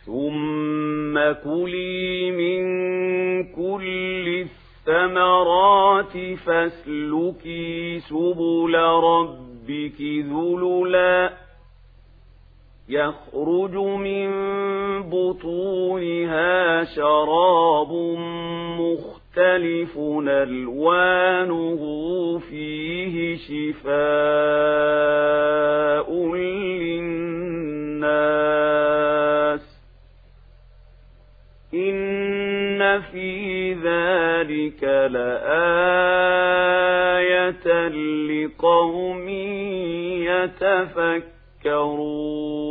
ثم كلي من كل الثمرات فاسلكي سبل ربك ذللا يخرج من بطونها شراب مختلف ألوانه فيه شفاء للناس إن في ذلك لآية لقوم يتفكرون